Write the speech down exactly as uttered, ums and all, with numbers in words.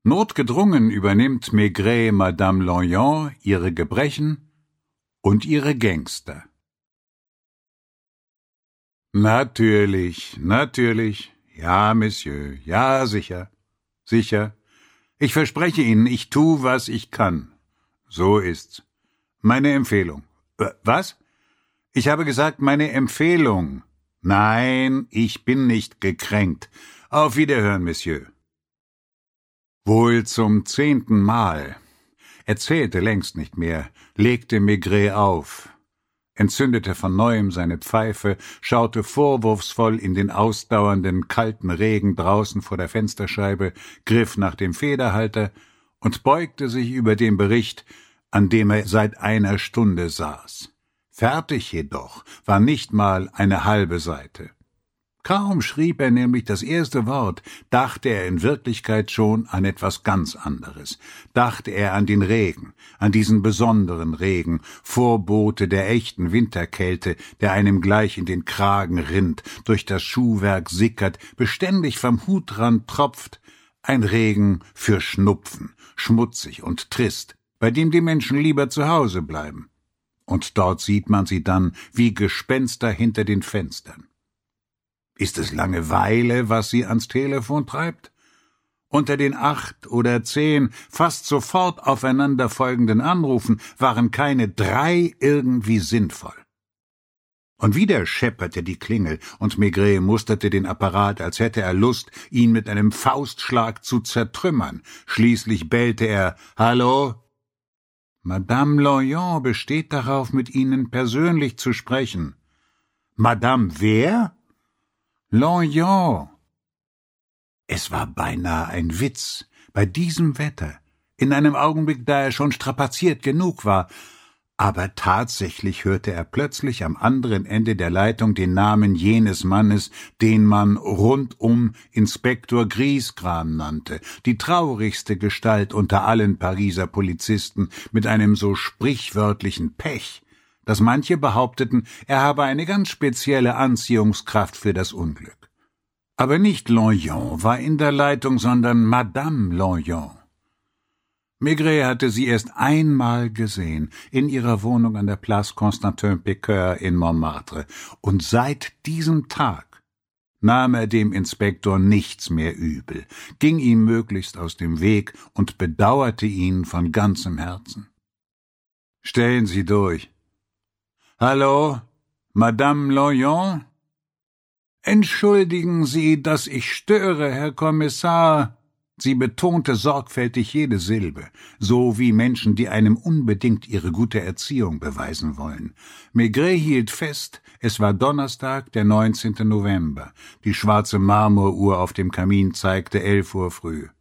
Notgedrungen übernimmt Maigret Madame Lorgnon ihre Gebrechen und ihre Gangster. Natürlich, natürlich. Ja, Monsieur, ja, sicher, sicher. Ich verspreche Ihnen, ich tu, was ich kann. So ist's. Meine Empfehlung. Äh, was? Ich habe gesagt, meine Empfehlung. Nein, ich bin nicht gekränkt. Auf Wiederhören, Monsieur. Wohl zum zehnten Mal. Er zählte längst nicht mehr, legte Maigret auf, entzündete von neuem seine Pfeife, schaute vorwurfsvoll in den ausdauernden, kalten Regen draußen vor der Fensterscheibe, griff nach dem Federhalter und beugte sich über den Bericht, an dem er seit einer Stunde saß. Fertig jedoch war nicht mal eine halbe Seite. Kaum schrieb er nämlich das erste Wort, dachte er in Wirklichkeit schon an etwas ganz anderes. Dachte er an den Regen, an diesen besonderen Regen, Vorbote der echten Winterkälte, der einem gleich in den Kragen rinnt, durch das Schuhwerk sickert, beständig vom Hutrand tropft, ein Regen für Schnupfen, schmutzig und trist, bei dem die Menschen lieber zu Hause bleiben. Und dort sieht man sie dann wie Gespenster hinter den Fenstern. Ist es Langeweile, was sie ans Telefon treibt? Unter den acht oder zehn fast sofort aufeinanderfolgenden Anrufen waren keine drei irgendwie sinnvoll. Und wieder schepperte die Klingel, und Maigret musterte den Apparat, als hätte er Lust, ihn mit einem Faustschlag zu zertrümmern. Schließlich bellte er, »Hallo?« »Madame Lorgnon besteht darauf, mit Ihnen persönlich zu sprechen.« »Madame wer?« »Lorgnon.« Es war beinahe ein Witz, bei diesem Wetter, in einem Augenblick, da er schon strapaziert genug war, aber tatsächlich hörte er plötzlich am anderen Ende der Leitung den Namen jenes Mannes, den man rundum Inspektor Griesgram nannte, die traurigste Gestalt unter allen Pariser Polizisten, mit einem so sprichwörtlichen Pech, dass manche behaupteten, er habe eine ganz spezielle Anziehungskraft für das Unglück. Aber nicht Lorgnon war in der Leitung, sondern Madame Lorgnon. Maigret hatte sie erst einmal gesehen, in ihrer Wohnung an der Place Constantin-Piqueur in Montmartre, und seit diesem Tag nahm er dem Inspektor nichts mehr übel, ging ihm möglichst aus dem Weg und bedauerte ihn von ganzem Herzen. »Stellen Sie durch.« »Hallo, Madame Lorgnon?« »Entschuldigen Sie, dass ich störe, Herr Kommissar.« Sie betonte sorgfältig jede Silbe, so wie Menschen, die einem unbedingt ihre gute Erziehung beweisen wollen. Maigret hielt fest, es war Donnerstag, der neunzehnte November. Die schwarze Marmoruhr auf dem Kamin zeigte elf Uhr früh.